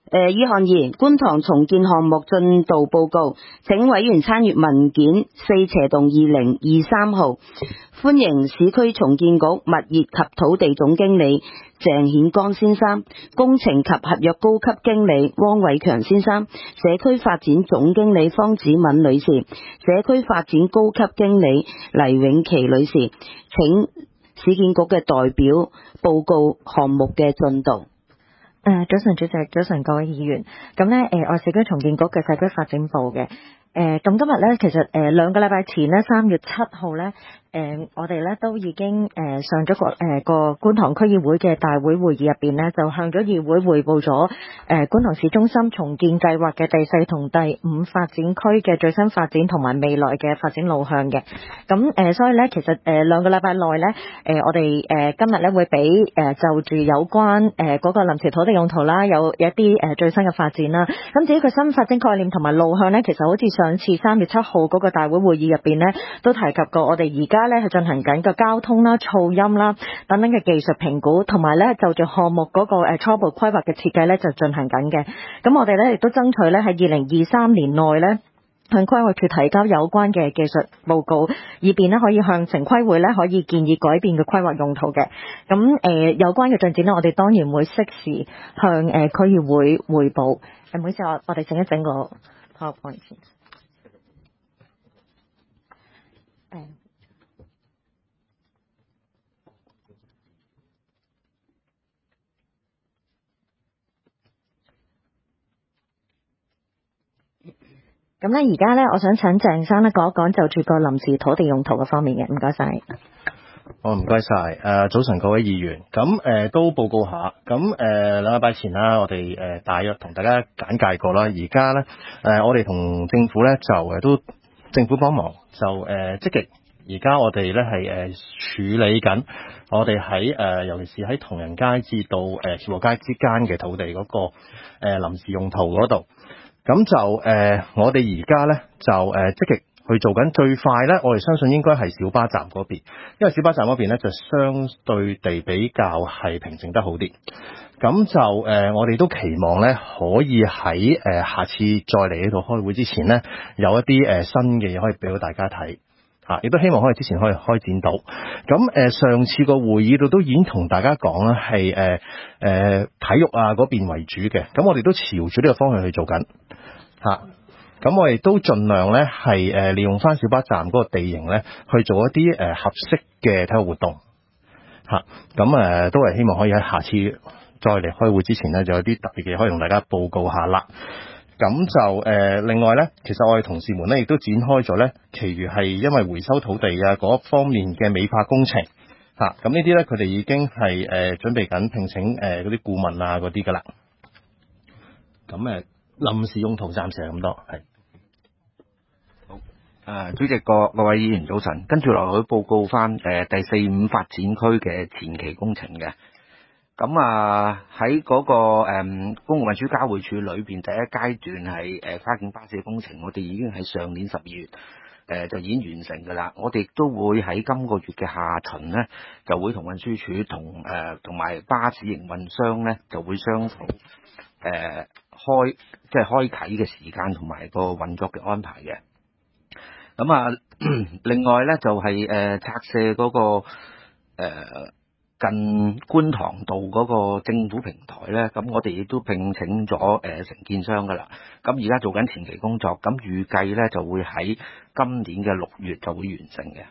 二項二，觀塘重建項目進度報告，請委員參閱文件4/2023號。歡迎市區重建局物業及土地總經理鄭顯剛先生、工程及合約高級經理汪偉強先生、社區發展總經理方子敏女士、社區發展高級經理黎永琪女士，請市建局嘅代表報告項目嘅進度。 早晨主席，早晨各位議員。咁呢，我市區重建局嘅社區發展部嘅。咁今日呢，其實2個禮拜前呢，3月7號呢，我哋呢都已經上咗個觀塘區議會嘅大會會議入邊呢，就向咗議會匯報咗觀塘市中心重建計劃嘅第4同第5發展區嘅最新發展同埋未來嘅發展路向嘅。咁所以呢，其實2個禮拜內呢，我哋今日呢會俾就住有關嗰個臨時土地用途啦，有一啲最新嘅發展啦。咁至於佢新發展概念同埋路向呢，其實好似上次3月7號嗰個大會會議入邊呢，都提及過，我哋而家呢係進行緊個交通啦、噪音啦等等嘅技術評估，同埋呢就住項目嗰個初步規劃嘅設計呢就進行緊嘅。咁我哋呢亦都爭取呢喺2023年內呢，向規劃處提交有關嘅技術報告，以便呢可以向城規會呢可以建議改變嘅規劃用途嘅。咁有關嘅進展呢，我哋當然會適時向區議會匯報。唔好意思，我哋整一整個 PowerPoint 先。咁咧，而家咧，我想請鄭生咧講一講就住個臨時土地用途嘅方面嘅，唔該晒。 好，唔該晒。早晨各位議員，咁都報告下。咁2個禮拜前啦，我哋大約同大家簡介過啦。而家咧我哋同政府咧就都政府幫忙就積極。而家我哋咧係處理緊我哋喺尤其是喺同仁街至到協和街之間嘅土地嗰個臨時用途嗰度。咁就我哋而家咧就積極去做緊，最快咧我哋相信應該係小巴站嗰邊，因為小巴站嗰邊咧就相對地比較係平靜得好啲。咁就我哋都期望咧可以喺下次再嚟呢度開會之前咧，有一啲新嘅嘢可以俾到大家睇。亦都希望可以之前可以開展到。咁上次個會議度都已經同大家講啦，係體育啊嗰邊為主嘅。咁我哋都朝住呢個方向去做緊。咁我哋都盡量咧係利用翻小巴站嗰個地形咧去做一啲合適嘅體育活動。咁都係希望可以喺下次再嚟開會之前咧，就有啲特別嘅嘢可以同大家報告下啦。咁就另外咧，其實我哋同事們咧亦都展開咗咧，其餘係因為回收土地啊嗰方面嘅美化工程。咁呢啲咧佢哋已經係準備緊聘請嗰啲顧問啊嗰啲噶啦。咁臨時用途暫時係咁多，係。 好，主席各位議員早晨，跟住落去報告翻第4、5發展區嘅前期工程嘅。咁喺嗰個公共運輸交匯處裏邊，第一階段係跨境巴士嘅工程，我哋已經喺上年12月就已經完成㗎啦。我哋都會喺今個月嘅下旬呢，就會同運輸署同埋巴士營運商呢，就會商討開啓嘅時間同埋個運作嘅安排嘅。咁另外呢，就係拆卸嗰個近觀塘道嗰個政府平台呢，咁我哋亦都聘請咗承建商噶啦。咁而家做緊前期工作，咁預計呢就會喺今年嘅6月就會完成嘅。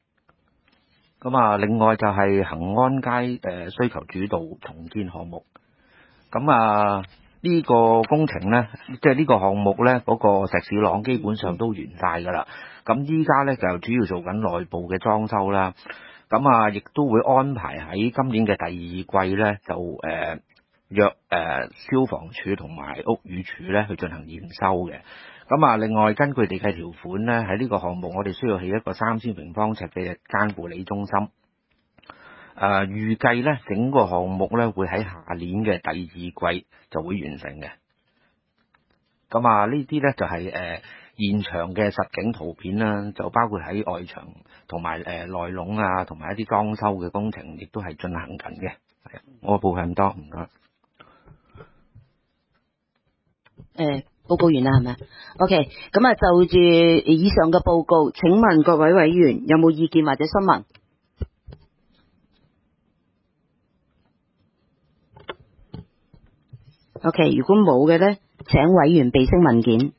咁另外就係恒安街需求主導重建項目。咁呢個工程呢，即係呢個項目呢，嗰個石屎廊基本上都完晒噶啦。咁依家呢，就主要做緊內部嘅裝修啦。咁亦都會安排喺今年嘅第2季呢，就約消防處同埋屋宇署呢去進行驗收嘅。咁另外根據地契條款呢，喺呢個項目我哋需要起一個3000平方尺嘅日間護理中心。預計呢，整個項目呢會喺下年嘅第2季就會完成嘅。咁呢啲呢，就係現場嘅實景圖片啦，就包括喺外牆同埋內籠啊，同埋一啲裝修嘅工程，亦都係進行緊嘅。我報咁多，唔該。 報告完啦係咪 ？OK， 咁啊就住以上嘅報告，請問各位委員有冇意見或者詢問？OK， 如果冇嘅呢，請委員備聲文件。